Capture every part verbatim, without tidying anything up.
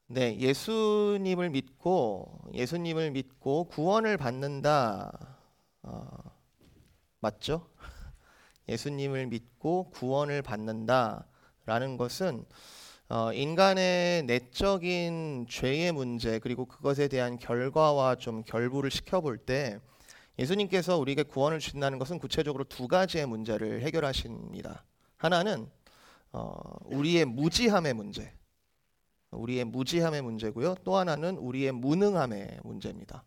네, 예수님을 믿고 예수님을 믿고 구원을 받는다. 어, 맞죠? 예수님을 믿고 구원을 받는다라는 것은 어, 인간의 내적인 죄의 문제 그리고 그것에 대한 결과와 좀 결부를 시켜볼 때 예수님께서 우리에게 구원을 주신다는 것은 구체적으로 두 가지의 문제를 해결하십니다. 하나는 어, 우리의 무지함의 문제. 우리의 무지함의 문제고요. 또 하나는 우리의 무능함의 문제입니다.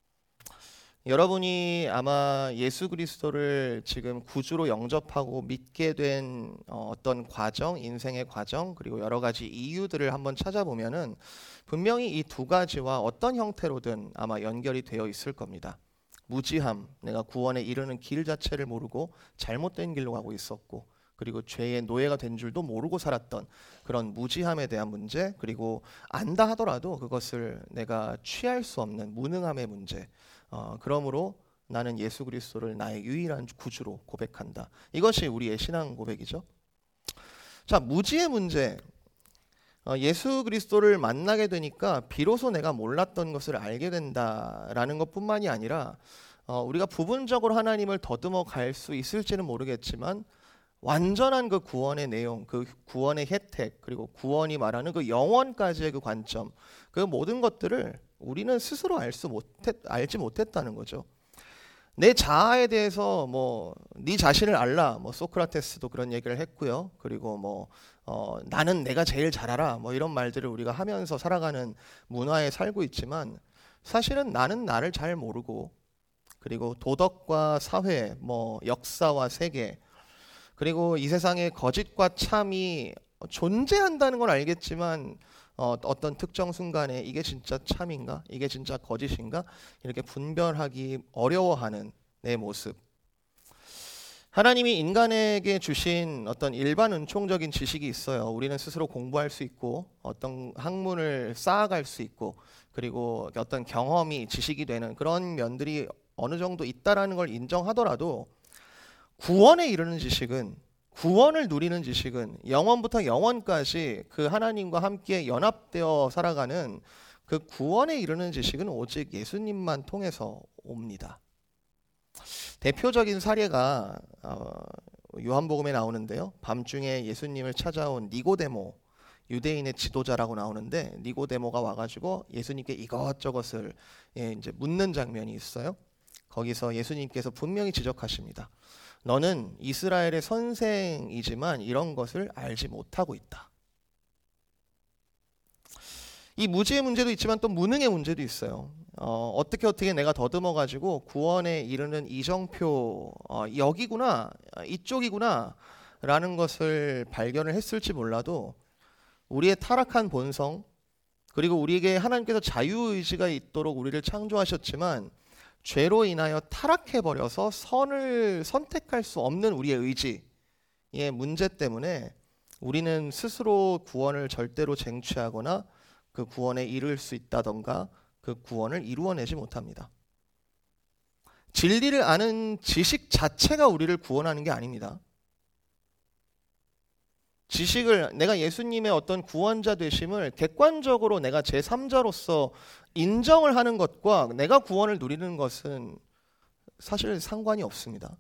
여러분이 아마 예수 그리스도를 지금 구주로 영접하고 믿게 된 어떤 과정, 인생의 과정, 그리고 여러 가지 이유들을 한번 찾아보면은 분명히 이 두 가지와 어떤 형태로든 아마 연결이 되어 있을 겁니다. 무지함, 내가 구원에 이르는 길 자체를 모르고 잘못된 길로 가고 있었고, 그리고 죄의 노예가 된 줄도 모르고 살았던 그런 무지함에 대한 문제, 그리고 안다 하더라도 그것을 내가 취할 수 없는 무능함의 문제. 어, 그러므로 나는 예수 그리스도를 나의 유일한 구주로 고백한다. 이것이 우리의 신앙 고백이죠. 자, 무지의 문제. 어, 예수 그리스도를 만나게 되니까 비로소 내가 몰랐던 것을 알게 된다라는 것뿐만이 아니라 어, 우리가 부분적으로 하나님을 더듬어 갈 수 있을지는 모르겠지만 완전한 그 구원의 내용, 그 구원의 혜택, 그리고 구원이 말하는 그 영원까지의 그 관점, 그 모든 것들을 우리는 스스로 알 수 못했, 알지 못했다는 거죠. 내 자아에 대해서 뭐 네 자신을 알라, 뭐 소크라테스도 그런 얘기를 했고요. 그리고 뭐 어, 나는 내가 제일 잘 알아, 뭐 이런 말들을 우리가 하면서 살아가는 문화에 살고 있지만 사실은 나는 나를 잘 모르고, 그리고 도덕과 사회, 뭐 역사와 세계, 그리고 이 세상에 거짓과 참이 존재한다는 걸 알겠지만 어, 어떤 특정 순간에 이게 진짜 참인가? 이게 진짜 거짓인가? 이렇게 분별하기 어려워하는 내 모습. 하나님이 인간에게 주신 어떤 일반 은총적인 지식이 있어요. 우리는 스스로 공부할 수 있고 어떤 학문을 쌓아갈 수 있고 그리고 어떤 경험이 지식이 되는 그런 면들이 어느 정도 있다라는 걸 인정하더라도 구원에 이르는 지식은, 구원을 누리는 지식은 영원부터 영원까지 그 하나님과 함께 연합되어 살아가는 그 구원에 이르는 지식은 오직 예수님만 통해서 옵니다. 대표적인 사례가 어, 요한복음에 나오는데요. 밤중에 예수님을 찾아온 니고데모, 유대인의 지도자라고 나오는데 니고데모가 와가지고 예수님께 이것저것을 예, 이제 묻는 장면이 있어요. 거기서 예수님께서 분명히 지적하십니다. 너는 이스라엘의 선생이지만 이런 것을 알지 못하고 있다. 이 무지의 문제도 있지만 또 무능의 문제도 있어요. 어, 어떻게 어떻게 내가 더듬어 가지고 구원에 이르는 이정표, 어, 여기구나, 이쪽이구나 라는 것을 발견을 했을지 몰라도 우리의 타락한 본성, 그리고 우리에게 하나님께서 자유의지가 있도록 우리를 창조하셨지만 죄로 인하여 타락해버려서 선을 선택할 수 없는 우리의 의지의 문제 때문에 우리는 스스로 구원을 절대로 쟁취하거나 그 구원에 이를 수 있다던가 그 구원을 이루어내지 못합니다. 진리를 아는 지식 자체가 우리를 구원하는 게 아닙니다. 지식을, 내가 예수님의 어떤 구원자 되심을 객관적으로 내가 제삼자로서 인정을 하는 것과 내가 구원을 누리는 것은 사실 상관이 없습니다.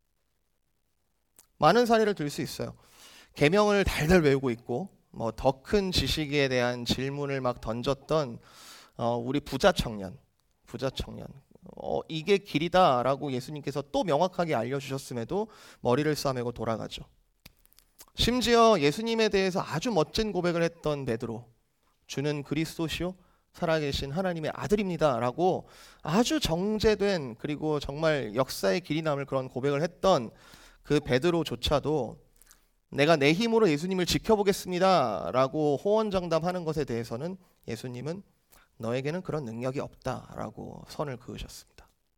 많은 사례를 들 수 있어요. 계명을 달달 외우고 있고 뭐 더 큰 지식에 대한 질문을 막 던졌던 어, 우리 부자 청년, 부자 청년. 어, 이게 길이다라고 예수님께서 또 명확하게 알려주셨음에도 머리를 싸매고 돌아가죠. 심지어 예수님에 대해서 아주 멋진 고백을 했던 베드로, 주는 그리스도시요 살아계신 하나님의 아들입니다 라고 아주 정제된, 그리고 정말 역사의 길이 남을 그런 고백을 했던 그 베드로조차도 내가 내 힘으로 예수님을 지켜보겠습니다 라고 호언장담하는 것에 대해서는 예수님은 너에게는 그런 능력이 없다라고 선을 그으셨습니다.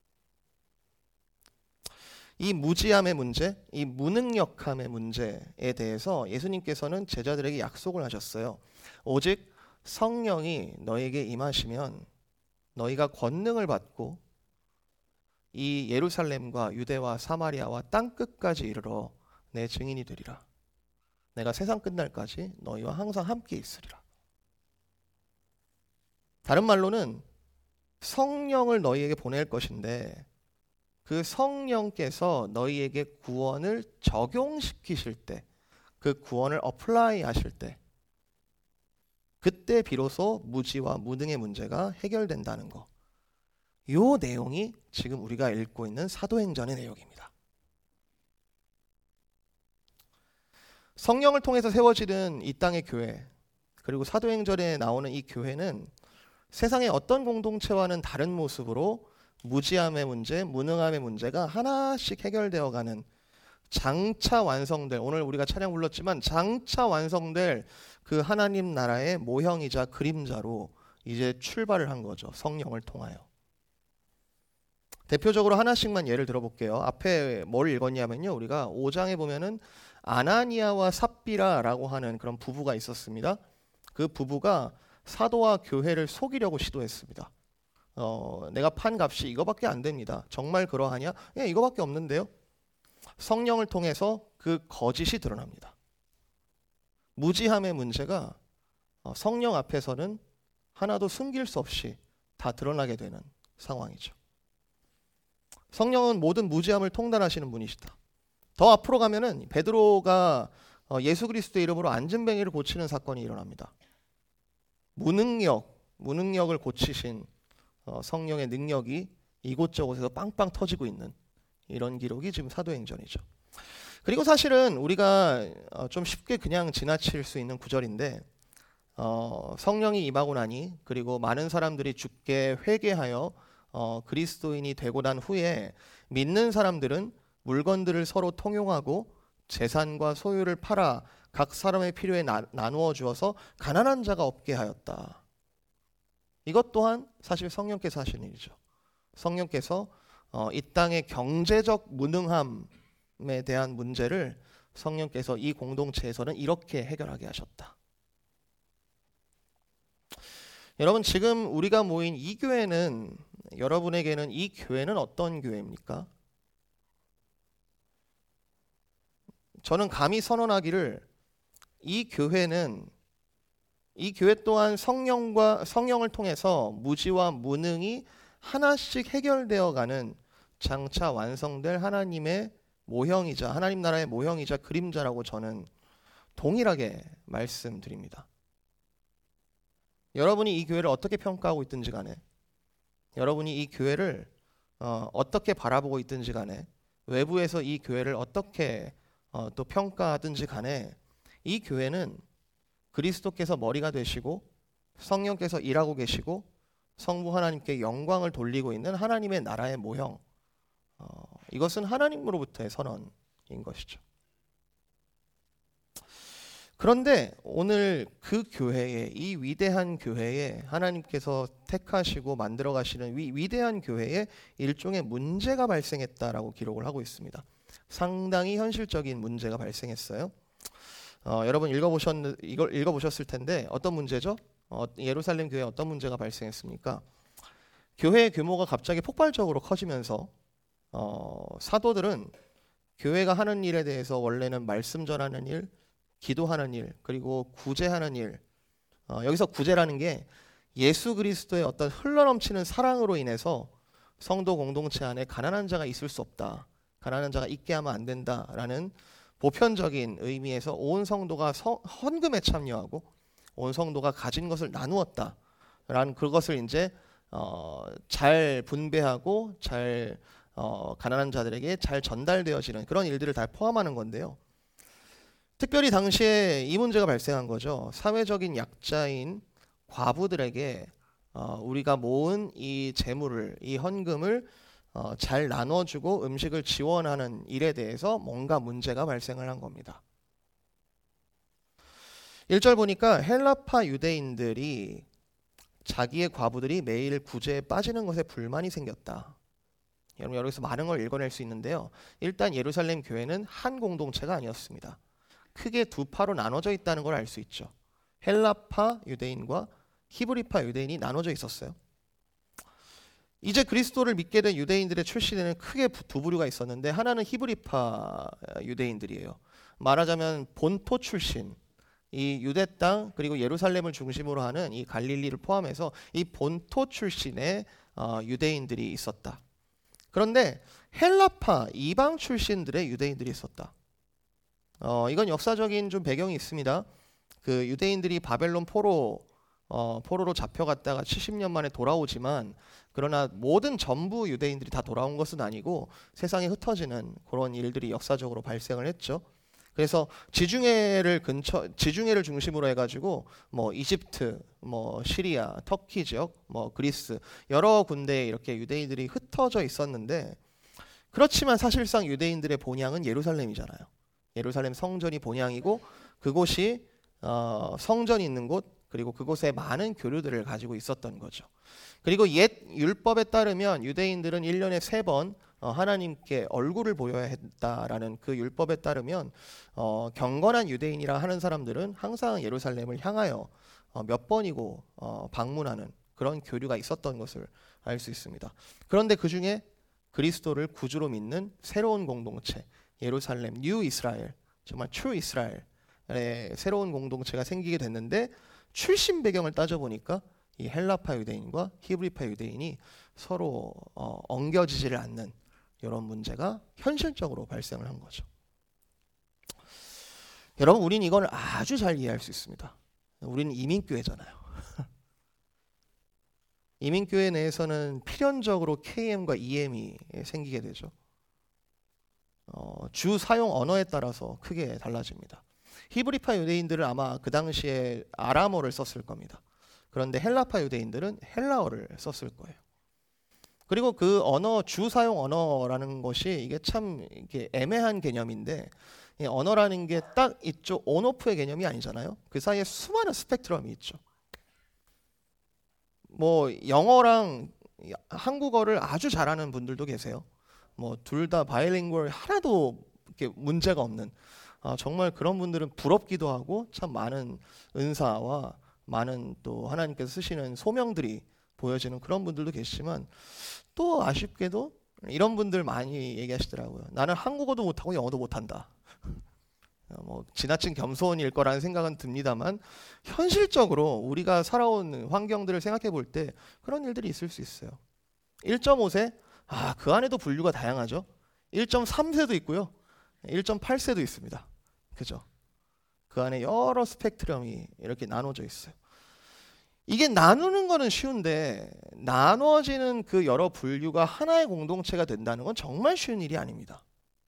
이 무지함의 문제, 이 무능력함의 문제에 대해서 예수님께서는 제자들에게 약속을 하셨어요. 오직 성령이 너에게 임하시면 너희가 권능을 받고 이 예루살렘과 유대와 사마리아와 땅끝까지 이르러 내 증인이 되리라. 내가 세상 끝날까지 너희와 항상 함께 있으리라. 다른 말로는 성령을 너희에게 보낼 것인데 그 성령께서 너희에게 구원을 적용시키실 때, 그 구원을 어플라이 하실 때, 그때 비로소 무지와 무능의 문제가 해결된다는 거. 요 내용이 지금 우리가 읽고 있는 사도행전의 내용입니다. 성령을 통해서 세워지는 이 땅의 교회, 그리고 사도행전에 나오는 이 교회는 세상의 어떤 공동체와는 다른 모습으로 무지함의 문제, 무능함의 문제가 하나씩 해결되어가는 장차 완성될, 오늘 우리가 찬양 불렀지만 장차 완성될 그 하나님 나라의 모형이자 그림자로 이제 출발을 한 거죠. 성령을 통하여. 대표적으로 하나씩만 예를 들어볼게요. 앞에 뭘 읽었냐면요, 우리가 오 장에 보면은 아나니아와 삽비라라고 하는 그런 부부가 있었습니다. 그 부부가 사도와 교회를 속이려고 시도했습니다. 어, 내가 판 값이 이거밖에 안 됩니다. 정말 그러하냐? 예, 이거밖에 없는데요. 성령을 통해서 그 거짓이 드러납니다. 무지함의 문제가 성령 앞에서는 하나도 숨길 수 없이 다 드러나게 되는 상황이죠. 성령은 모든 무지함을 통달하시는 분이시다. 더 앞으로 가면은 베드로가 예수 그리스도의 이름으로 안진뱅이를 고치는 사건이 일어납니다. 무능력, 무능력을 고치신 성령의 능력이 이곳저곳에서 빵빵 터지고 있는 이런 기록이 지금 사도행전이죠. 그리고 사실은 우리가 좀 쉽게 그냥 지나칠 수 있는 구절인데, 어, 성령이 임하고 나니 그리고 많은 사람들이 주께 회개하여 어, 그리스도인이 되고 난 후에 믿는 사람들은 물건들을 서로 통용하고 재산과 소유를 팔아 각 사람의 필요에 나, 나누어 주어서 가난한 자가 없게 하였다. 이것 또한 사실 성령께서 하신 일이죠. 성령께서 어, 이 땅의 경제적 무능함에 대한 문제를 성령께서 이 공동체에서는 이렇게 해결하게 하셨다. 여러분, 지금 우리가 모인 이 교회는, 여러분에게는 이 교회는 어떤 교회입니까? 저는 감히 선언하기를, 이 교회는, 이 교회 또한 성령과 성령을 통해서 무지와 무능이 하나씩 해결되어가는 장차 완성될 하나님의 모형이자 하나님 나라의 모형이자 그림자라고 저는 동일하게 말씀드립니다. 여러분이 이 교회를 어떻게 평가하고 있든지 간에, 여러분이 이 교회를 어, 어떻게 바라보고 있든지 간에, 외부에서 이 교회를 어떻게 어, 또 평가하든지 간에, 이 교회는 그리스도께서 머리가 되시고 성령께서 일하고 계시고 성부 하나님께 영광을 돌리고 있는 하나님의 나라의 모형, 어, 이것은 하나님으로부터의 선언인 것이죠. 그런데 오늘 그 교회에, 이 위대한 교회에, 하나님께서 택하시고 만들어 가시는 위, 위대한 교회에 일종의 문제가 발생했다라고 기록을 하고 있습니다. 상당히 현실적인 문제가 발생했어요. 어, 여러분 읽어보셨, 이걸 읽어보셨을 텐데 어떤 문제죠? 어, 예루살렘 교회에 어떤 문제가 발생했습니까? 교회의 규모가 갑자기 폭발적으로 커지면서 어, 사도들은 교회가 하는 일에 대해서 원래는 말씀 전하는 일, 기도하는 일, 그리고 구제하는 일, 어, 여기서 구제라는 게 예수 그리스도의 어떤 흘러넘치는 사랑으로 인해서 성도 공동체 안에 가난한 자가 있을 수 없다, 가난한 자가 있게 하면 안 된다라는 보편적인 의미에서 온 성도가 서, 헌금에 참여하고 온 성도가 가진 것을 나누었다라는 그것을 이제 어, 잘 분배하고 잘 어, 가난한 자들에게 잘 전달되어지는 그런 일들을 다 포함하는 건데요. 특별히 당시에 이 문제가 발생한 거죠. 사회적인 약자인 과부들에게 어, 우리가 모은 이 재물을, 이 헌금을 어, 잘 나눠주고 음식을 지원하는 일에 대해서 뭔가 문제가 발생을 한 겁니다. 일 절 보니까 헬라파 유대인들이 자기의 과부들이 매일 구제에 빠지는 것에 불만이 생겼다. 여러분, 여기서 많은 걸 읽어낼 수 있는데요. 일단 예루살렘 교회는 한 공동체가 아니었습니다. 크게 두 파로 나눠져 있다는 걸 알 수 있죠. 헬라파 유대인과 히브리파 유대인이 나눠져 있었어요. 이제 그리스도를 믿게 된 유대인들의 출신에는 크게 두 부류가 있었는데, 하나는 히브리파 유대인들이에요. 말하자면 본토 출신, 이 유대 땅 그리고 예루살렘을 중심으로 하는 이 갈릴리를 포함해서 이 본토 출신의 어, 유대인들이 있었다. 그런데 헬라파 이방 출신들의 유대인들이 있었다. 어, 이건 역사적인 좀 배경이 있습니다. 그 유대인들이 바벨론 포로 어, 포로로 잡혀갔다가 칠십 년 만에 돌아오지만 그러나 모든 전부 유대인들이 다 돌아온 것은 아니고 세상에 흩어지는 그런 일들이 역사적으로 발생을 했죠. 그래서 지중해를 근처 지중해를 중심으로 해가지고 뭐 이집트, 뭐 시리아, 터키 지역, 뭐 그리스 여러 군데에 이렇게 유대인들이 흩어져 있었는데 그렇지만 사실상 유대인들의 본향은 예루살렘이잖아요. 예루살렘 성전이 본향이고 그곳이 어, 성전이 있는 곳 그리고 그곳에 많은 교류들을 가지고 있었던 거죠. 그리고 옛 율법에 따르면 유대인들은 일 년에 세 번 어, 하나님께 얼굴을 보여야 했다라는 그 율법에 따르면 어, 경건한 유대인이라 하는 사람들은 항상 예루살렘을 향하여 어, 몇 번이고 어, 방문하는 그런 교류가 있었던 것을 알 수 있습니다. 그런데 그 중에 그리스도를 구주로 믿는 새로운 공동체 예루살렘 뉴 이스라엘 정말 트루 이스라엘의 새로운 공동체가 생기게 됐는데 출신 배경을 따져보니까 이 헬라파 유대인과 히브리파 유대인이 서로 어, 엉겨지지를 않는 이런 문제가 현실적으로 발생을 한 거죠. 여러분, 우린 이걸 아주 잘 이해할 수 있습니다. 우리는 이민교회잖아요. 이민교회 내에서는 필연적으로 케이엠과 이엠이 생기게 되죠. 어, 주 사용 언어에 따라서 크게 달라집니다. 히브리파 유대인들은 아마 그 당시에 아람어를 썼을 겁니다. 그런데 헬라파 유대인들은 헬라어를 썼을 거예요. 그리고 그 언어, 주 사용 언어라는 것이 이게 참 이게 애매한 개념인데 이 언어라는 게 딱 이쪽 온오프의 개념이 아니잖아요. 그 사이에 수많은 스펙트럼이 있죠. 뭐 영어랑 한국어를 아주 잘하는 분들도 계세요. 뭐 둘 다 바이링구얼 하나도 이렇게 문제가 없는 아, 정말 그런 분들은 부럽기도 하고 참 많은 은사와 많은 또 하나님께서 쓰시는 소명들이 보여지는 그런 분들도 계시지만 또 아쉽게도 이런 분들 많이 얘기하시더라고요. 나는 한국어도 못하고 영어도 못한다. 뭐 지나친 겸손일 거라는 생각은 듭니다만 현실적으로 우리가 살아온 환경들을 생각해 볼 때 그런 일들이 있을 수 있어요. 일 점 오 세 아, 그 안에도 분류가 다양하죠. 일 점 삼 세도 있고요. 일 점 팔 세도 있습니다. 그죠? 그 안에 여러 스펙트럼이 이렇게 나눠져 있어요. 이게 나누는 거는 쉬운데 나누어지는 그 여러 분류가 하나의 공동체가 된다는 건 정말 쉬운 일이 아닙니다.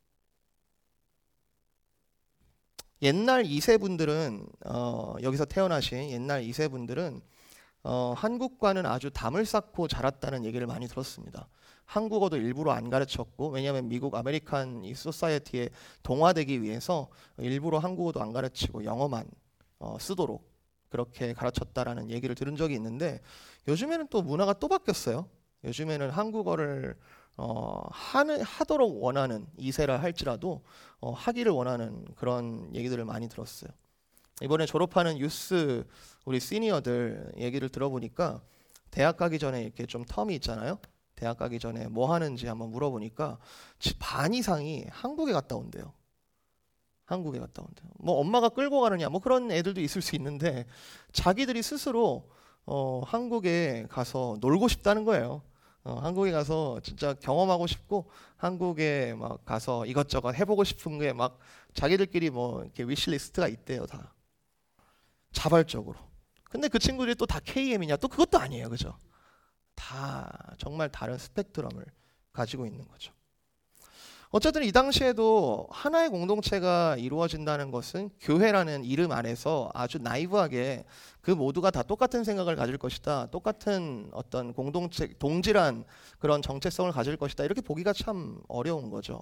옛날 이 세분들은 어, 여기서 태어나신 옛날 이 세분들은 어, 한국과는 아주 담을 쌓고 자랐다는 얘기를 많이 들었습니다. 한국어도 일부러 안 가르쳤고 왜냐하면 미국 아메리칸 이 소사이어티에 동화되기 위해서 일부러 한국어도 안 가르치고 영어만 어, 쓰도록 그렇게 가르쳤다라는 얘기를 들은 적이 있는데 요즘에는 또 문화가 또 바뀌었어요. 요즘에는 한국어를 어, 하는, 하도록 원하는 이 세라 할지라도 어, 하기를 원하는 그런 얘기들을 많이 들었어요. 이번에 졸업하는 유스 우리 시니어들 얘기를 들어보니까 대학 가기 전에 이렇게 좀 텀이 있잖아요. 대학 가기 전에 뭐 하는지 한번 물어보니까 반 이상이 한국에 갔다 온대요. 한국에 갔다 온대요. 뭐 엄마가 끌고 가느냐 뭐 그런 애들도 있을 수 있는데 자기들이 스스로 어, 한국에 가서 놀고 싶다는 거예요. 어, 한국에 가서 진짜 경험하고 싶고 한국에 막 가서 이것저것 해보고 싶은 게 막 자기들끼리 뭐 이렇게 위시리스트가 있대요. 다 자발적으로. 근데 그 친구들이 또 다 케이엠이냐 또 그것도 아니에요. 그죠? 다 정말 다른 스펙트럼을 가지고 있는 거죠. 어쨌든 이 당시에도 하나의 공동체가 이루어진다는 것은 교회라는 이름 안에서 아주 나이브하게 그 모두가 다 똑같은 생각을 가질 것이다. 똑같은 어떤 공동체, 동질한 그런 정체성을 가질 것이다. 이렇게 보기가 참 어려운 거죠.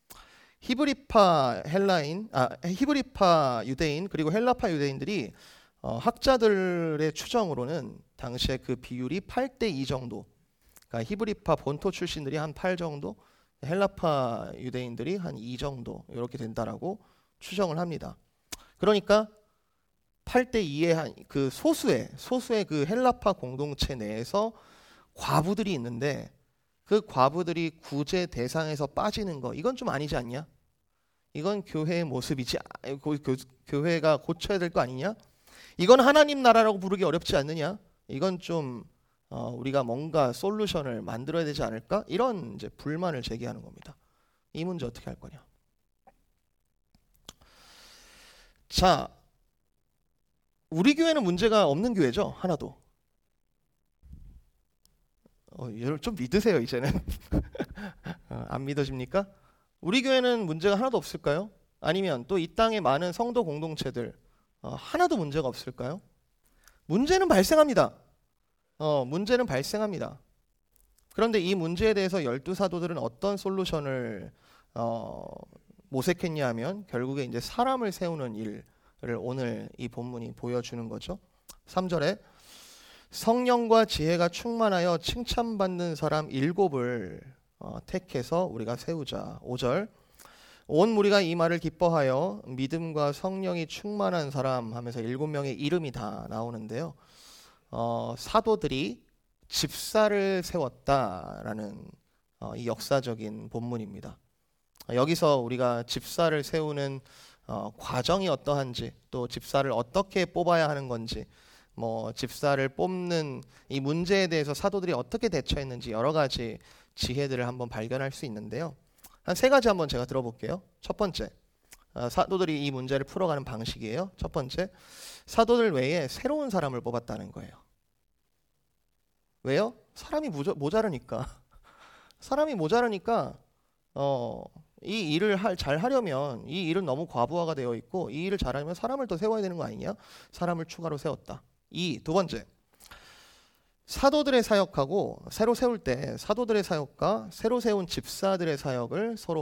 히브리파 헬라인, 아, 히브리파 유대인 그리고 헬라파 유대인들이 어, 학자들의 추정으로는 당시에 그 비율이 팔 대 이 정도. 그러니까 히브리파 본토 출신들이 한 팔 정도, 헬라파 유대인들이 한 이 정도 이렇게 된다라고 추정을 합니다. 그러니까 팔 대 이의 한 그 소수의 소수의 그 헬라파 공동체 내에서 과부들이 있는데 그 과부들이 구제 대상에서 빠지는 거 이건 좀 아니지 않냐? 이건 교회의 모습이지. 아, 고, 교, 교회가 고쳐야 될 거 아니냐? 이건 하나님 나라라고 부르기 어렵지 않느냐? 이건 좀 어, 우리가 뭔가 솔루션을 만들어야 되지 않을까? 이런 이제 불만을 제기하는 겁니다. 이 문제 어떻게 할 거냐? 자, 우리 교회는 문제가 없는 교회죠. 하나도. 어, 여러분 좀 믿으세요 이제는. 어, 안 믿어집니까? 우리 교회는 문제가 하나도 없을까요? 아니면 또 이 땅의 많은 성도 공동체들 어, 하나도 문제가 없을까요? 문제는 발생합니다. 어, 문제는 발생합니다. 그런데 이 문제에 대해서 열두 사도들은 어떤 솔루션을 어, 모색했냐 하면 결국에 이제 사람을 세우는 일을 오늘 이 본문이 보여주는 거죠. 삼 절에 성령과 지혜가 충만하여 칭찬받는 사람 일곱을 어, 택해서 우리가 세우자. 오 절 온 무리가 이 말을 기뻐하여 믿음과 성령이 충만한 사람 하면서 일곱 명의 이름이 다 나오는데요. 어, 사도들이 집사를 세웠다라는 어, 이 역사적인 본문입니다. 여기서 우리가 집사를 세우는 어, 과정이 어떠한지, 또 집사를 어떻게 뽑아야 하는 건지, 뭐 집사를 뽑는 이 문제에 대해서 사도들이 어떻게 대처했는지 여러 가지 지혜들을 한번 발견할 수 있는데요. 한 세 가지 한번 제가 들어볼게요. 첫 번째, 어, 사도들이 이 문제를 풀어가는 방식이에요. 첫 번째, 사도들 외에 새로운 사람을 뽑았다는 거예요. 왜요? 사람이 모자, 모자르니까. 사람이 모자르니까 어, 이 일을 할, 잘 하려면 이 일은 너무 과부하가 되어 있고 이 일을 잘하려면 사람을 더 세워야 되는 거 아니냐? 사람을 추가로 세웠다. 이, 두 번째, 사도들의 사역하고 새로 세울 때 사도들의 사역과 새로 세운 집사들의 사역을 서로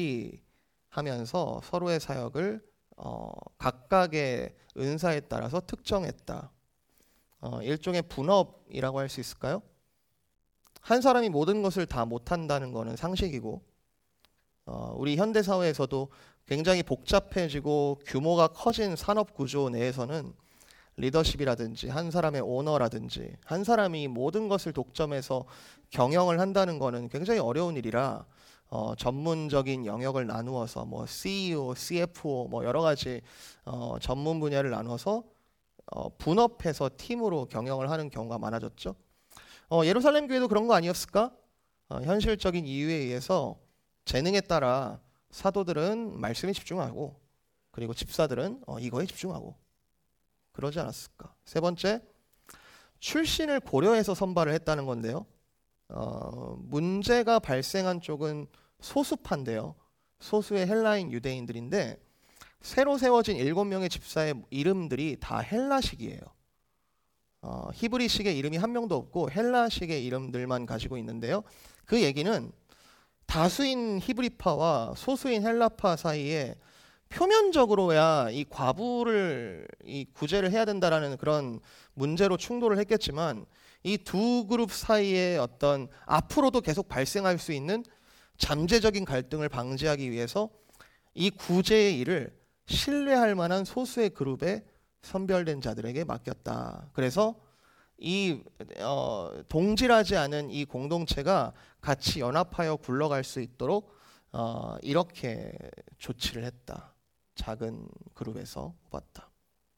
분리하면서 서로의 사역을 어, 각각의 은사에 따라서 특정했다. 어, 일종의 분업이라고 할 수 있을까요? 한 사람이 모든 것을 다 못한다는 것은 상식이고 어, 우리 현대사회에서도 굉장히 복잡해지고 규모가 커진 산업구조 내에서는 리더십이라든지 한 사람의 오너라든지 한 사람이 모든 것을 독점해서 경영을 한다는 것은 굉장히 어려운 일이라 어, 전문적인 영역을 나누어서 뭐 씨이오, 씨에프오 뭐 여러 가지 어, 전문 분야를 나눠서 어, 분업해서 팀으로 경영을 하는 경우가 많아졌죠. 어, 예루살렘 교회도 그런 거 아니었을까? 어, 현실적인 이유에 의해서 재능에 따라 사도들은 말씀에 집중하고 그리고 집사들은 어, 이거에 집중하고 그러지 않았을까? 세 번째, 출신을 고려해서 선발을 했다는 건데요. 어, 문제가 발생한 쪽은 소수파인데요. 소수의 헬라인 유대인들인데 새로 세워진 일곱 명의 집사의 이름들이 다 헬라식이에요. 어, 히브리식의 이름이 한 명도 없고 헬라식의 이름들만 가지고 있는데요. 그 얘기는 다수인 히브리파와 소수인 헬라파 사이에 표면적으로야 이 과부를 이 구제를 해야 된다라는 그런 문제로 충돌을 했겠지만 이 두 그룹 사이에 어떤 앞으로도 계속 발생할 수 있는 잠재적인 갈등을 방지하기 위해서 이 구제의 일을 신뢰할 만한 소수의 그룹에 선별된 자들에게 맡겼다. 그래서 이 어, 동질하지 않은 이 공동체가 같이 연합하여 굴러갈 수 있도록 어, 이렇게 조치를 했다. 작은 그룹에서 뽑았다.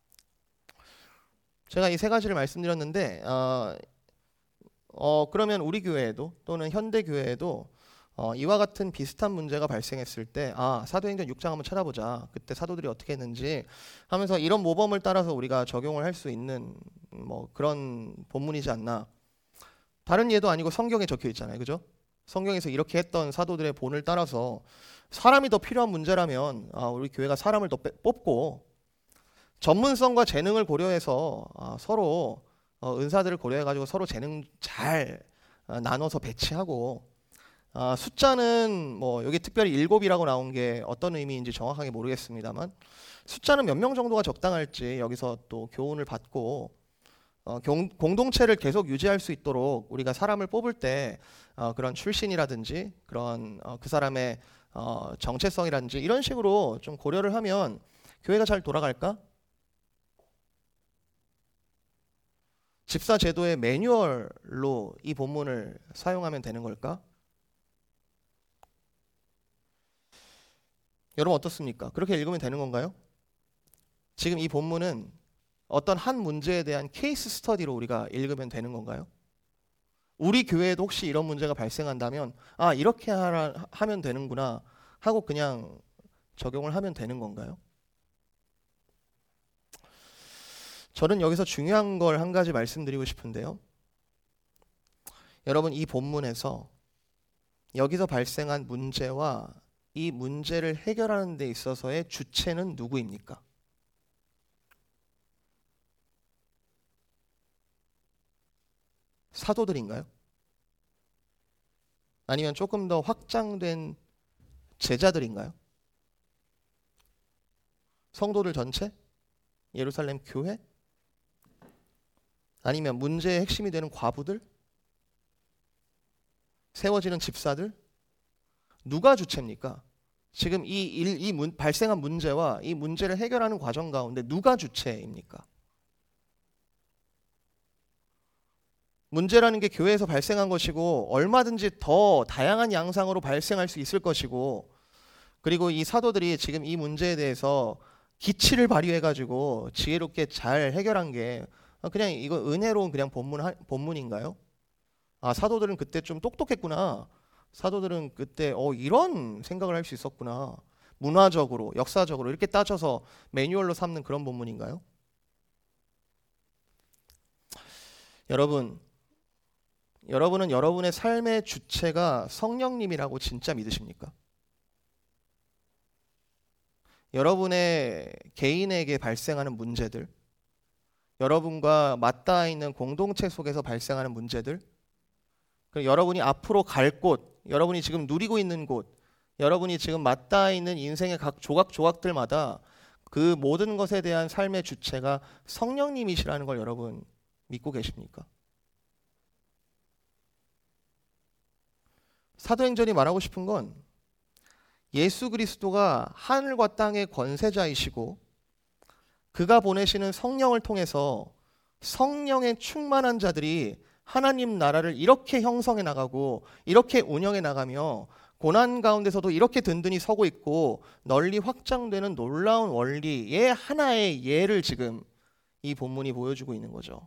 제가 이 세 가지를 말씀드렸는데 어, 어, 그러면 우리 교회에도 또는 현대 교회에도 어, 이와 같은 비슷한 문제가 발생했을 때 아, 사도행전 육 장 한번 찾아보자. 그때 사도들이 어떻게 했는지 하면서 이런 모범을 따라서 우리가 적용을 할 수 있는 뭐 그런 본문이지 않나. 다른 예도 아니고 성경에 적혀 있잖아요. 그죠? 성경에서 이렇게 했던 사도들의 본을 따라서 사람이 더 필요한 문제라면 아, 우리 교회가 사람을 더 뽑고 전문성과 재능을 고려해서 아, 서로 어, 은사들을 고려해가지고 서로 재능 잘 아, 나눠서 배치하고 아, 숫자는 뭐 여기 특별히 일곱이라고 나온 게 어떤 의미인지 정확하게 모르겠습니다만 숫자는 몇 명 정도가 적당할지 여기서 또 교훈을 받고 어, 공, 공동체를 계속 유지할 수 있도록 우리가 사람을 뽑을 때 어, 그런 출신이라든지 그런 어, 그 사람의 어, 정체성이라든지 이런 식으로 좀 고려를 하면 교회가 잘 돌아갈까? 집사 제도의 매뉴얼로 이 본문을 사용하면 되는 걸까? 여러분 어떻습니까? 그렇게 읽으면 되는 건가요? 지금 이 본문은 어떤 한 문제에 대한 케이스 스터디로 우리가 읽으면 되는 건가요? 우리 교회에도 혹시 이런 문제가 발생한다면 아 이렇게 하라, 하면 되는구나 하고 그냥 적용을 하면 되는 건가요? 저는 여기서 중요한 걸 한 가지 말씀드리고 싶은데요. 여러분 이 본문에서 여기서 발생한 문제와 이 문제를 해결하는 데 있어서의 주체는 누구입니까? 사도들인가요? 아니면 조금 더 확장된 제자들인가요? 성도들 전체? 예루살렘 교회? 아니면 문제의 핵심이 되는 과부들? 세워지는 집사들? 누가 주체입니까? 지금 이, 일, 이 문, 발생한 문제와 이 문제를 해결하는 과정 가운데 누가 주체입니까? 문제라는 게 교회에서 발생한 것이고 얼마든지 더 다양한 양상으로 발생할 수 있을 것이고 그리고 이 사도들이 지금 이 문제에 대해서 기치를 발휘해가지고 지혜롭게 잘 해결한 게 그냥 이거 은혜로운 그냥 본문, 본문인가요? 아 사도들은 그때 좀 똑똑했구나. 사도들은 그때 어 이런 생각을 할 수 있었구나. 문화적으로 역사적으로 이렇게 따져서 매뉴얼로 삼는 그런 본문인가요? 여러분 여러분은 여러분의 삶의 주체가 성령님이라고 진짜 믿으십니까? 여러분의 개인에게 발생하는 문제들, 여러분과 맞닿아 있는 공동체 속에서 발생하는 문제들, 그리고 여러분이 앞으로 갈 곳, 여러분이 지금 누리고 있는 곳, 여러분이 지금 맞닿아 있는 인생의 각 조각조각들마다 그 모든 것에 대한 삶의 주체가 성령님이시라는 걸 여러분 믿고 계십니까? 사도행전이 말하고 싶은 건 예수 그리스도가 하늘과 땅의 권세자이시고 그가 보내시는 성령을 통해서 성령에 충만한 자들이 하나님 나라를 이렇게 형성해 나가고 이렇게 운영해 나가며 고난 가운데서도 이렇게 든든히 서고 있고 널리 확장되는 놀라운 원리의 하나의 예를 지금 이 본문이 보여주고 있는 거죠.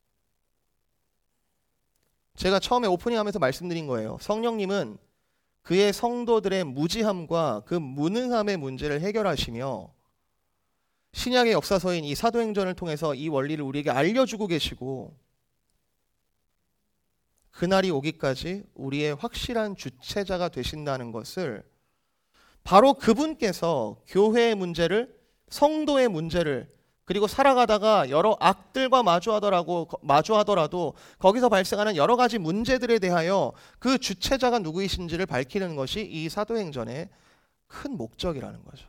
제가 처음에 오프닝하면서 말씀드린 거예요. 성령님은 그의 성도들의 무지함과 그 무능함의 문제를 해결하시며 신약의 역사서인 이 사도행전을 통해서 이 원리를 우리에게 알려주고 계시고 그날이 오기까지 우리의 확실한 주체자가 되신다는 것을 바로 그분께서 교회의 문제를 성도의 문제를 그리고 살아가다가 여러 악들과 마주하더라도, 마주하더라도 거기서 발생하는 여러 가지 문제들에 대하여 그 주체자가 누구이신지를 밝히는 것이 이 사도행전의 큰 목적이라는 거죠.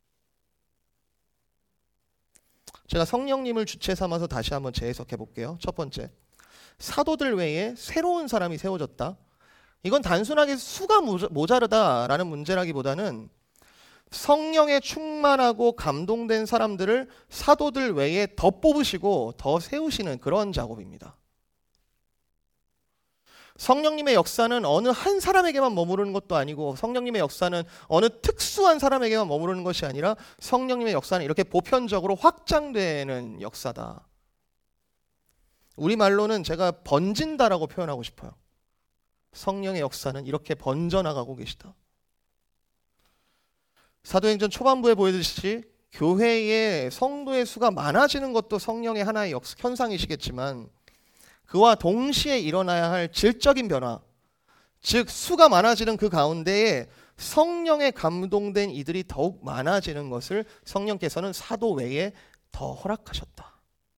제가 성령님을 주체 삼아서 다시 한번 재해석해 볼게요. 첫 번째, 사도들 외에 새로운 사람이 세워졌다. 이건 단순하게 수가 모자르다라는 문제라기보다는 성령에 충만하고 감동된 사람들을 사도들 외에 더 뽑으시고 더 세우시는 그런 작업입니다. 성령님의 역사는 어느 한 사람에게만 머무르는 것도 아니고 성령님의 역사는 어느 특수한 사람에게만 머무르는 것이 아니라 성령님의 역사는 이렇게 보편적으로 확장되는 역사다. 우리말로는 제가 번진다라고 표현하고 싶어요. 성령의 역사는 이렇게 번져나가고 계시다. 사도행전 초반부에 보여주듯이 교회의 성도의 수가 많아지는 것도 성령의 하나의 역, 현상이시겠지만 그와 동시에 일어나야 할 질적인 변화, 즉 수가 많아지는 그 가운데에 성령에 감동된 이들이 더욱 많아지는 것을 성령께서는 사도 외에 더 허락하셨다.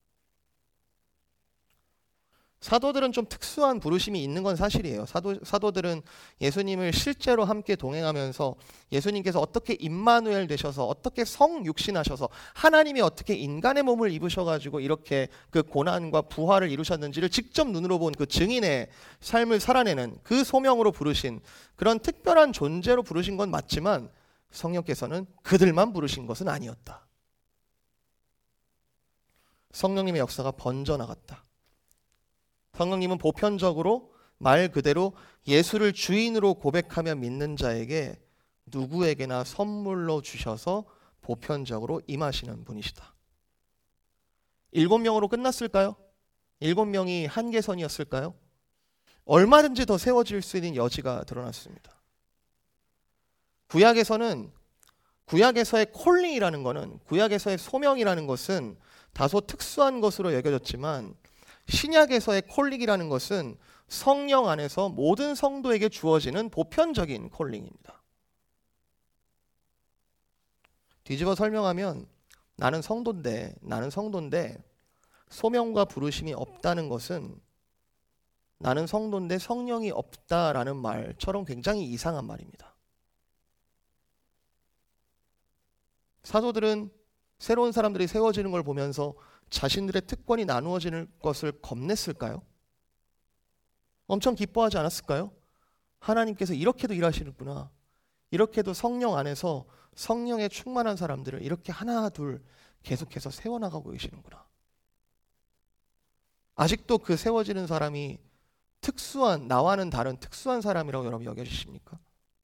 사도들은 좀 특수한 부르심이 있는 건 사실이에요. 사도, 사도들은 예수님을 실제로 함께 동행하면서 예수님께서 어떻게 임마누엘 되셔서 어떻게 성육신하셔서 하나님이 어떻게 인간의 몸을 입으셔가지고 이렇게 그 고난과 부활을 이루셨는지를 직접 눈으로 본 그 증인의 삶을 살아내는 그 소명으로 부르신 그런 특별한 존재로 부르신 건 맞지만 성령께서는 그들만 부르신 것은 아니었다. 성령님의 역사가 번져나갔다. 성령님은 보편적으로 말 그대로 예수를 주인으로 고백하며 믿는 자에게 누구에게나 선물로 주셔서 보편적으로 임하시는 분이시다. 일곱 명으로 끝났을까요? 일곱 명이 한계선이었을까요? 얼마든지 더 세워질 수 있는 여지가 드러났습니다. 구약에서는 구약에서의 콜링이라는 것은, 구약에서의 소명이라는 것은 다소 특수한 것으로 여겨졌지만, 신약에서의 콜링이라는 것은 성령 안에서 모든 성도에게 주어지는 보편적인 콜링입니다. 뒤집어 설명하면 나는 성도인데 나는 성도인데 소명과 부르심이 없다는 것은 나는 성도인데 성령이 없다라는 말처럼 굉장히 이상한 말입니다. 사도들은 새로운 사람들이 세워지는 걸 보면서 자신들의 특권이 나누어지는 것을 겁냈을까요? 엄청 기뻐하지 않았을까요? 하나님께서 이렇게도 일하시는구나. 이렇게도 성령 안에서 성령에 충만한 사람들을 이렇게 하나 둘 계속해서 세워나가고 계시는구나. 아직도 그 세워지는 사람이 특수한, 나와는 다른 특수한 사람이라고 여러분 여겨지십니까?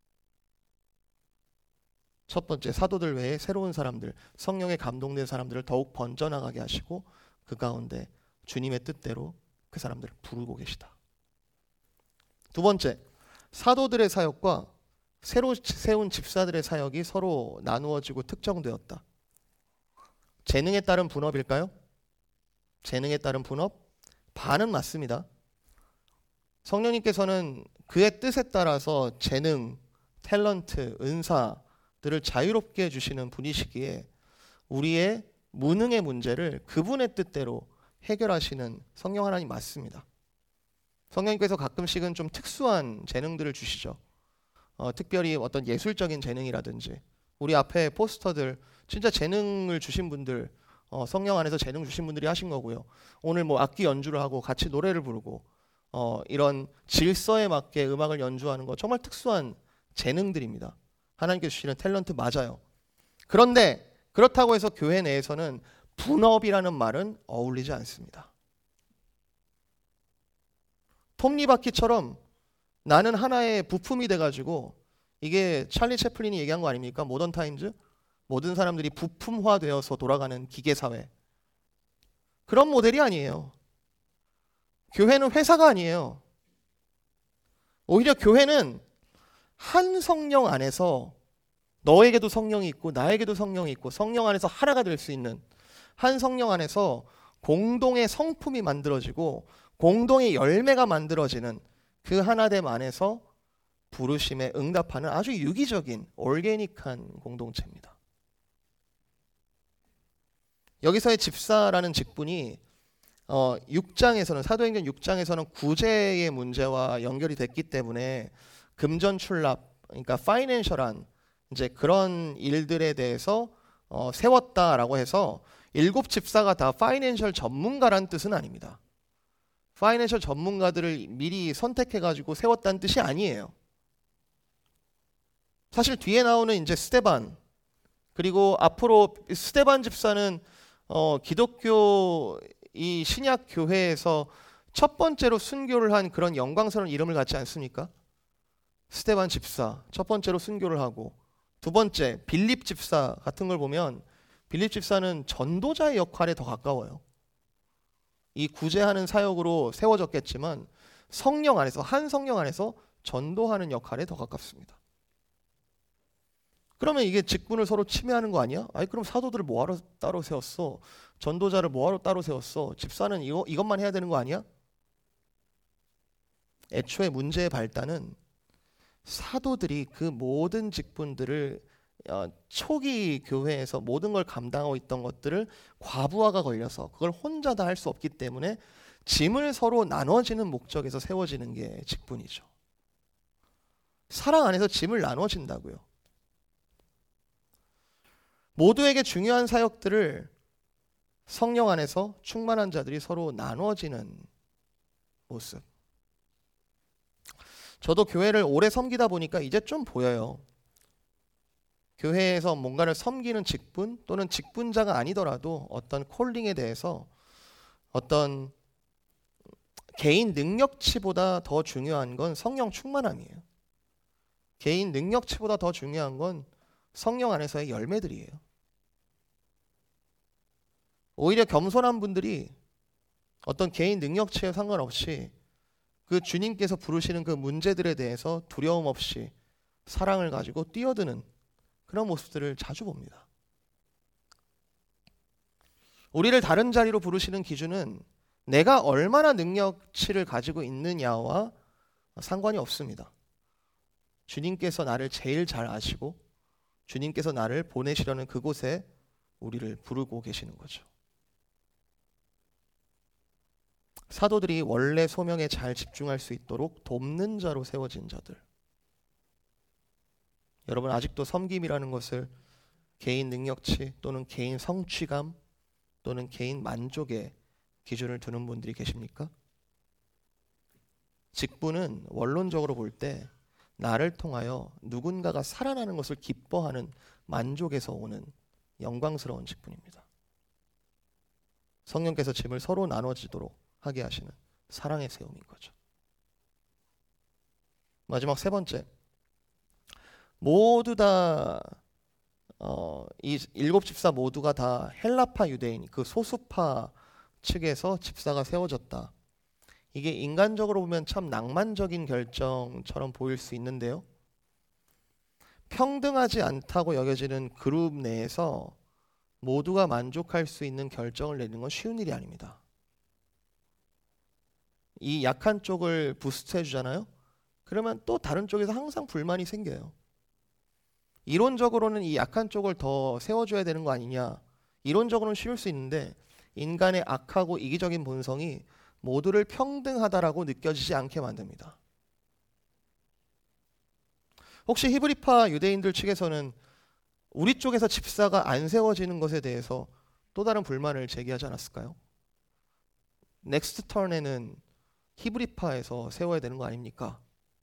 첫 번째, 사도들 외에 새로운 사람들, 성령에 감동된 사람들을 더욱 번져나가게 하시고 그 가운데 주님의 뜻대로 그 사람들을 부르고 계시다. 두 번째, 사도들의 사역과 새로 세운 집사들의 사역이 서로 나누어지고 특정되었다. 재능에 따른 분업일까요? 재능에 따른 분업? 반은 맞습니다. 성령님께서는 그의 뜻에 따라서 재능, 탤런트, 은사들을 자유롭게 해주시는 분이시기에 우리의 무능의 문제를 그분의 뜻대로 해결하시는 성령 하나님 맞습니다. 성령님께서 가끔씩은 좀 특수한 재능들을 주시죠. 어, 특별히 어떤 예술적인 재능이라든지 우리 앞에 포스터들 진짜 재능을 주신 분들, 어, 성령 안에서 재능 주신 분들이 하신 거고요. 오늘 뭐 악기 연주를 하고 같이 노래를 부르고 어, 이런 질서에 맞게 음악을 연주하는 거 정말 특수한 재능들입니다. 하나님께서 주시는 탤런트 맞아요. 그런데 그렇다고 해서 교회 내에서는 분업이라는 말은 어울리지 않습니다. 톱니바퀴처럼 나는 하나의 부품이 돼가지고, 이게 찰리 채플린이 얘기한 거 아닙니까? 모던 타임즈? 모든 사람들이 부품화되어서 돌아가는 기계사회. 그런 모델이 아니에요. 교회는 회사가 아니에요. 오히려 교회는 한 성령 안에서 너에게도 성령이 있고 나에게도 성령이 있고 성령 안에서 하나가 될 수 있는 한 성령 안에서 공동의 성품이 만들어지고 공동의 열매가 만들어지는 그 하나됨 안에서 부르심에 응답하는 아주 유기적인 올게닉한 공동체입니다. 여기서의 집사라는 직분이 어, 육 장에서는 사도행전 육 장에서는 구제의 문제와 연결이 됐기 때문에 금전출납, 그러니까 파이낸셜한 이제 그런 일들에 대해서 어, 세웠다라고 해서 일곱 집사가 다 파이낸셜 전문가란 뜻은 아닙니다. 파이낸셜 전문가들을 미리 선택해가지고 세웠다는 뜻이 아니에요. 사실 뒤에 나오는 이제 스데반, 그리고 앞으로 스데반 집사는 어, 기독교 이 신약 교회에서 첫 번째로 순교를 한 그런 영광스러운 이름을 갖지 않습니까? 스데반 집사 첫 번째로 순교를 하고, 두 번째 빌립 집사 같은 걸 보면 빌립 집사는 전도자의 역할에 더 가까워요. 이 구제하는 사역으로 세워졌겠지만 성령 안에서, 한 성령 안에서 전도하는 역할에 더 가깝습니다. 그러면 이게 직분을 서로 침해하는 거 아니야? 아니 그럼 사도들을 뭐하러 따로 세웠어? 전도자를 뭐하러 따로 세웠어? 집사는 이거, 이것만 해야 되는 거 아니야? 애초에 문제의 발단은 사도들이 그 모든 직분들을 어, 초기 교회에서 모든 걸 감당하고 있던 것들을 과부하가 걸려서 그걸 혼자 다 할 수 없기 때문에 짐을 서로 나눠지는 목적에서 세워지는 게 직분이죠. 사랑 안에서 짐을 나눠진다고요. 모두에게 중요한 사역들을 성령 안에서 충만한 자들이 서로 나눠지는 모습. 저도 교회를 오래 섬기다 보니까 이제 좀 보여요. 교회에서 뭔가를 섬기는 직분 또는 직분자가 아니더라도 어떤 콜링에 대해서 어떤 개인 능력치보다 더 중요한 건 성령 충만함이에요. 개인 능력치보다 더 중요한 건 성령 안에서의 열매들이에요. 오히려 겸손한 분들이 어떤 개인 능력치에 상관없이 그 주님께서 부르시는 그 문제들에 대해서 두려움 없이 사랑을 가지고 뛰어드는 그런 모습들을 자주 봅니다. 우리를 다른 자리로 부르시는 기준은 내가 얼마나 능력치를 가지고 있느냐와 상관이 없습니다. 주님께서 나를 제일 잘 아시고 주님께서 나를 보내시려는 그곳에 우리를 부르고 계시는 거죠. 사도들이 원래 소명에 잘 집중할 수 있도록 돕는 자로 세워진 자들. 여러분 아직도 섬김이라는 것을 개인 능력치 또는 개인 성취감 또는 개인 만족의 기준을 두는 분들이 계십니까? 직분은 원론적으로 볼 때 나를 통하여 누군가가 살아나는 것을 기뻐하는 만족에서 오는 영광스러운 직분입니다. 성령께서 짐을 서로 나눠지도록 하게 하시는 사랑의 세움인 거죠. 마지막 세 번째, 모두 다 어, 이 일곱 집사 모두가 다 헬라파 유대인, 그 소수파 측에서 집사가 세워졌다. 이게 인간적으로 보면 참 낭만적인 결정처럼 보일 수 있는데요. 평등하지 않다고 여겨지는 그룹 내에서 모두가 만족할 수 있는 결정을 내리는 건 쉬운 일이 아닙니다. 이 약한 쪽을 부스트해 주잖아요. 그러면 또 다른 쪽에서 항상 불만이 생겨요. 이론적으로는 이 약한 쪽을 더 세워줘야 되는 거 아니냐. 이론적으로는 쉬울 수 있는데 인간의 악하고 이기적인 본성이 모두를 평등하다라고 느껴지지 않게 만듭니다. 혹시 히브리파 유대인들 측에서는 우리 쪽에서 집사가 안 세워지는 것에 대해서 또 다른 불만을 제기하지 않았을까요? 넥스트 턴에는 히브리파에서 세워야 되는 거 아닙니까?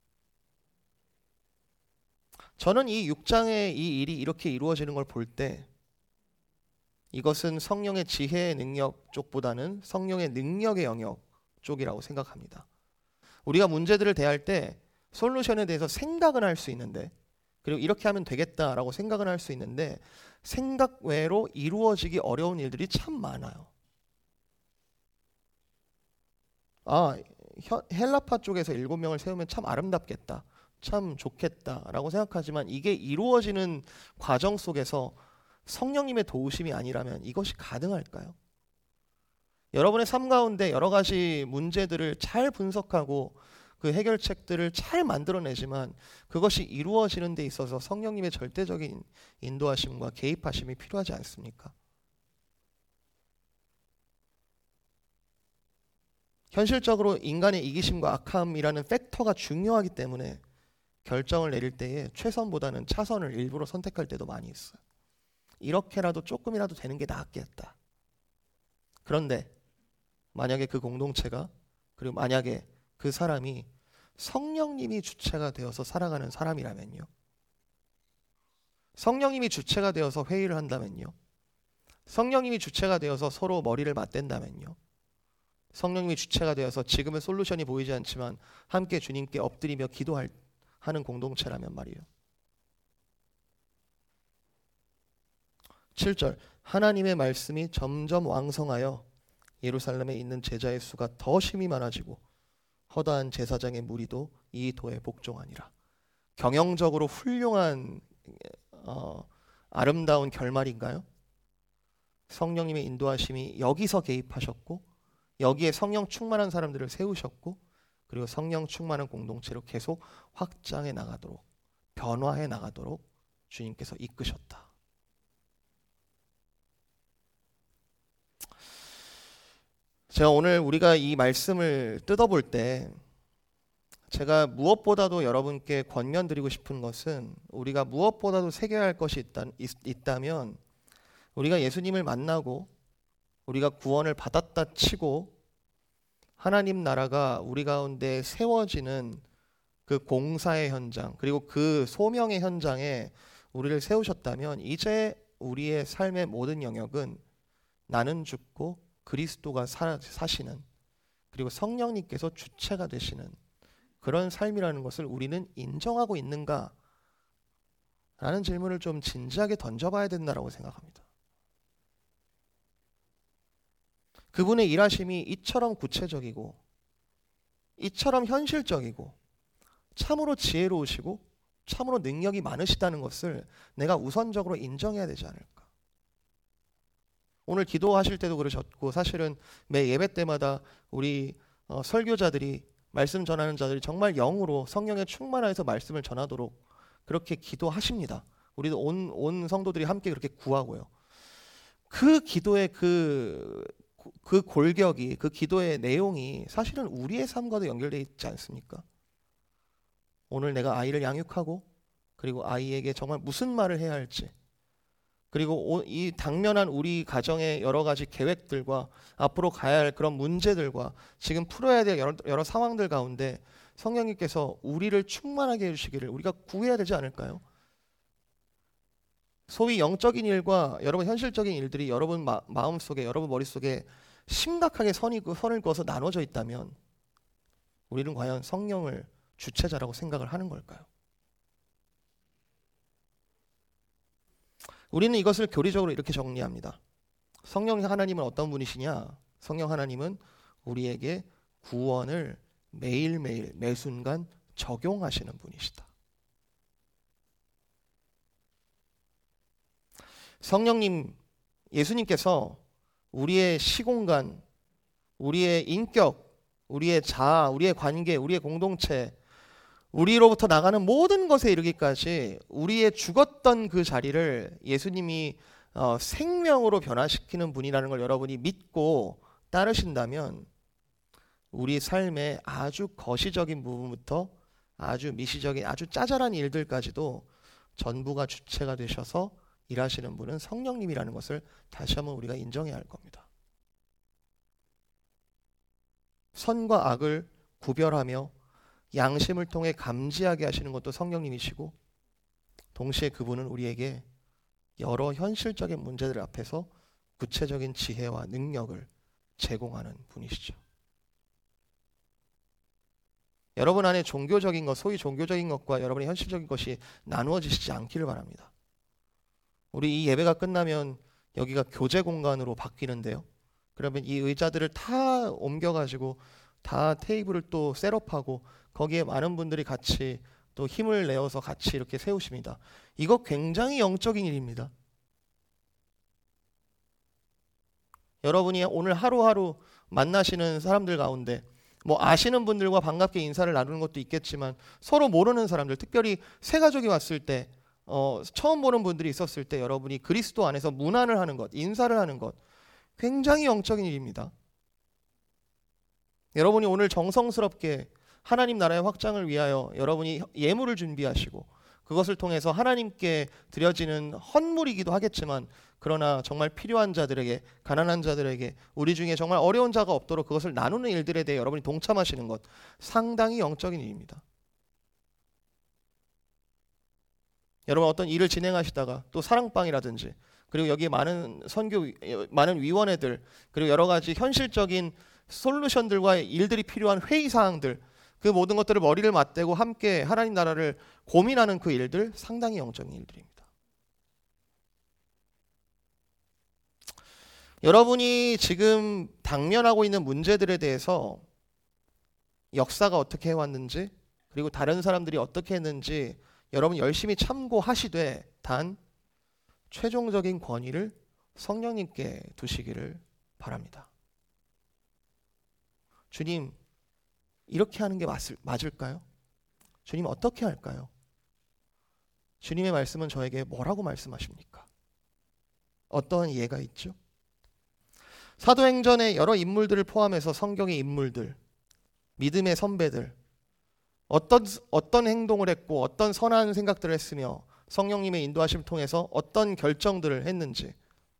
저는 이 육 장의 이 일이 이렇게 이루어지는 걸 볼 때 이것은 성령의 지혜의 능력 쪽보다는 성령의 능력의 영역 쪽이라고 생각합니다. 우리가 문제들을 대할 때 솔루션에 대해서 생각은 할 수 있는데, 그리고 이렇게 하면 되겠다라고 생각은 할 수 있는데 생각 외로 이루어지기 어려운 일들이 참 많아요. 아, 헬라파 쪽에서 일곱 명을 세우면 참 아름답겠다, 참 좋겠다라고 생각하지만 이게 이루어지는 과정 속에서 성령님의 도우심이 아니라면 이것이 가능할까요? 여러분의 삶 가운데 여러 가지 문제들을 잘 분석하고 그 해결책들을 잘 만들어내지만 그것이 이루어지는 데 있어서 성령님의 절대적인 인도하심과 개입하심이 필요하지 않습니까? 현실적으로 인간의 이기심과 악함이라는 팩터가 중요하기 때문에 결정을 내릴 때에 최선보다는 차선을 일부러 선택할 때도 많이 있어요. 이렇게라도 조금이라도 되는 게 낫겠다. 그런데 만약에 그 공동체가, 그리고 만약에 그 사람이 성령님이 주체가 되어서 살아가는 사람이라면요, 성령님이 주체가 되어서 회의를 한다면요, 성령님이 주체가 되어서 서로 머리를 맞댄다면요, 성령님이 주체가 되어서 지금은 솔루션이 보이지 않지만 함께 주님께 엎드리며 기도할 하는 공동체라면 말이에요. 칠 절, 하나님의 말씀이 점점 왕성하여 예루살렘에 있는 제자의 수가 더 심히 많아지고 허다한 제사장의 무리도 이 도에 복종하니라. 경영적으로 훌륭한 어, 아름다운 결말인가요? 성령님의 인도하심이 여기서 개입하셨고 여기에 성령 충만한 사람들을 세우셨고 그리고 성령 충만한 공동체로 계속 확장해 나가도록, 변화해 나가도록 주님께서 이끄셨다. 제가 오늘 우리가 이 말씀을 뜯어볼 때 제가 무엇보다도 여러분께 권면드리고 싶은 것은, 우리가 무엇보다도 새겨야 할 것이 있다, 있, 있다면 우리가 예수님을 만나고 우리가 구원을 받았다 치고 하나님 나라가 우리 가운데 세워지는 그 공사의 현장, 그리고 그 소명의 현장에 우리를 세우셨다면 이제 우리의 삶의 모든 영역은 나는 죽고 그리스도가 사, 사시는, 그리고 성령님께서 주체가 되시는 그런 삶이라는 것을 우리는 인정하고 있는가 라는 질문을 좀 진지하게 던져봐야 된다고 생각합니다. 그분의 일하심이 이처럼 구체적이고 이처럼 현실적이고 참으로 지혜로우시고 참으로 능력이 많으시다는 것을 내가 우선적으로 인정해야 되지 않을까. 오늘 기도하실 때도 그러셨고 사실은 매 예배 때마다 우리 어, 설교자들이 말씀 전하는 자들이 정말 영으로 성령의 충만하여서 말씀을 전하도록 그렇게 기도하십니다. 우리도 온, 온 성도들이 함께 그렇게 구하고요. 그 기도의 그, 그 골격이, 그 기도의 내용이 사실은 우리의 삶과도 연결되어 있지 않습니까? 오늘 내가 아이를 양육하고 그리고 아이에게 정말 무슨 말을 해야 할지, 그리고 이 당면한 우리 가정의 여러 가지 계획들과 앞으로 가야 할 그런 문제들과 지금 풀어야 될 여러, 여러 상황들 가운데 성령님께서 우리를 충만하게 해주시기를 우리가 구해야 되지 않을까요? 소위 영적인 일과 여러분 현실적인 일들이 여러분 마, 마음속에 여러분 머릿속에 심각하게 선이, 선을 그어서 나눠져 있다면 우리는 과연 성령을 주체자라고 생각을 하는 걸까요? 우리는 이것을 교리적으로 이렇게 정리합니다. 성령 하나님은 어떤 분이시냐? 성령 하나님은 우리에게 구원을 매일매일 매순간 적용하시는 분이시다. 성령님, 예수님께서 우리의 시공간, 우리의 인격, 우리의 자아, 우리의 관계, 우리의 공동체, 우리로부터 나가는 모든 것에 이르기까지 우리의 죽었던 그 자리를 예수님이 어, 생명으로 변화시키는 분이라는 걸 여러분이 믿고 따르신다면 우리 삶의 아주 거시적인 부분부터 아주 미시적인 아주 짜잘한 일들까지도 전부가 주체가 되셔서 일하시는 분은 성령님이라는 것을 다시 한번 우리가 인정해야 할 겁니다. 선과 악을 구별하며 양심을 통해 감지하게 하시는 것도 성령님이시고 동시에 그분은 우리에게 여러 현실적인 문제들 앞에서 구체적인 지혜와 능력을 제공하는 분이시죠. 여러분 안에 종교적인 것, 소위 종교적인 것과 여러분의 현실적인 것이 나누어지시지 않기를 바랍니다. 우리 이 예배가 끝나면 여기가 교제 공간으로 바뀌는데요. 그러면 이 의자들을 다 옮겨가지고 다 테이블을 또 셋업하고 거기에 많은 분들이 같이 또 힘을 내어서 같이 이렇게 세우십니다. 이거 굉장히 영적인 일입니다. 여러분이 오늘 하루하루 만나시는 사람들 가운데 뭐 아시는 분들과 반갑게 인사를 나누는 것도 있겠지만 서로 모르는 사람들, 특별히 새 가족이 왔을 때 어, 처음 보는 분들이 있었을 때 여러분이 그리스도 안에서 문안을 하는 것, 인사를 하는 것 굉장히 영적인 일입니다. 여러분이 오늘 정성스럽게 하나님 나라의 확장을 위하여 여러분이 예물을 준비하시고 그것을 통해서 하나님께 드려지는 헌물이기도 하겠지만 그러나 정말 필요한 자들에게, 가난한 자들에게, 우리 중에 정말 어려운 자가 없도록 그것을 나누는 일들에 대해 여러분이 동참하시는 것 상당히 영적인 일입니다. 여러분 어떤 일을 진행하시다가 또 사랑방이라든지 그리고 여기에 많은 선교, 많은 위원회들 그리고 여러 가지 현실적인 솔루션들과 일들이 필요한 회의 사항들 그 모든 것들을 머리를 맞대고 함께 하나님 나라를 고민하는 그 일들 상당히 영적인 일들입니다. 여러분이 지금 당면하고 있는 문제들에 대해서 역사가 어떻게 해왔는지 그리고 다른 사람들이 어떻게 했는지 여러분 열심히 참고하시되 단 최종적인 권위를 성령님께 두시기를 바랍니다. 주님, 이렇게 하는 게 맞을, 맞을까요? 주님 어떻게 할까요? 주님의 말씀은 저에게 뭐라고 말씀하십니까? 어떠한 예가 있죠? 사도행전의 여러 인물들을 포함해서 성경의 인물들, 믿음의 선배들, 어떤, 어떤 행동을 했고 어떤 선한 생각들을 했으며 성령님의 인도하심을 통해서 어떤 결정들을 했는지,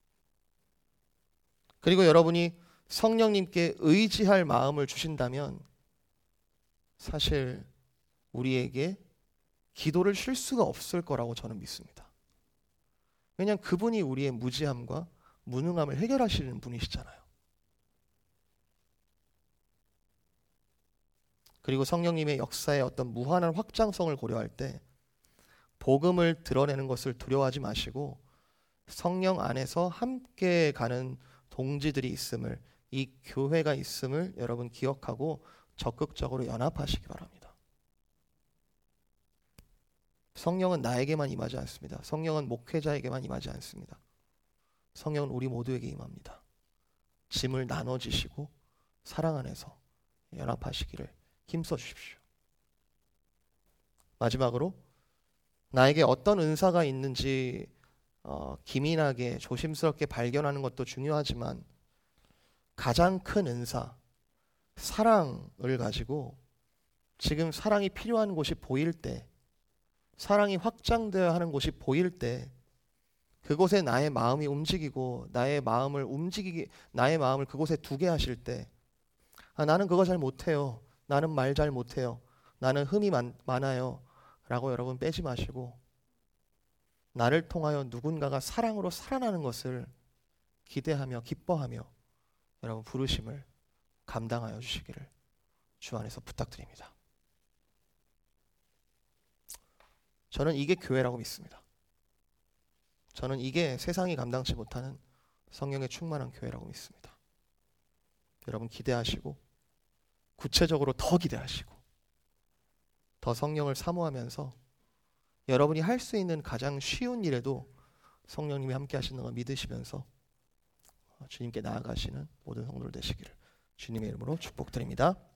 그리고 여러분이 성령님께 의지할 마음을 주신다면 사실 우리에게 기도를 쉴 수가 없을 거라고 저는 믿습니다. 왜냐하면 그분이 우리의 무지함과 무능함을 해결하시는 분이시잖아요. 그리고 성령님의 역사의 어떤 무한한 확장성을 고려할 때 복음을 드러내는 것을 두려워하지 마시고 성령 안에서 함께 가는 동지들이 있음을, 이 교회가 있음을 여러분 기억하고 적극적으로 연합하시기 바랍니다. 성령은 나에게만 임하지 않습니다. 성령은 목회자에게만 임하지 않습니다. 성령은 우리 모두에게 임합니다. 짐을 나눠지시고 사랑 안에서 연합하시기를 힘써 주십시오. 마지막으로 나에게 어떤 은사가 있는지 어, 기민하게 조심스럽게 발견하는 것도 중요하지만 가장 큰 은사, 사랑을 가지고 지금 사랑이 필요한 곳이 보일 때, 사랑이 확장되어야 하는 곳이 보일 때 그곳에 나의 마음이 움직이고 나의 마음을 움직이기 나의 마음을 그곳에 두게 하실 때 아, 나는 그거 잘 못해요. 나는 말 잘 못해요. 나는 흠이 많, 많아요. 라고 여러분 빼지 마시고 나를 통하여 누군가가 사랑으로 살아나는 것을 기대하며 기뻐하며 여러분 부르심을 감당하여 주시기를 주 안에서 부탁드립니다. 저는 이게 교회라고 믿습니다. 저는 이게 세상이 감당치 못하는 성령의 충만한 교회라고 믿습니다. 여러분 기대하시고 구체적으로 더 기대하시고 더 성령을 사모하면서 여러분이 할 수 있는 가장 쉬운 일에도 성령님이 함께 하시는 걸 믿으시면서 주님께 나아가시는 모든 성도들 되시기를 주님의 이름으로 축복드립니다.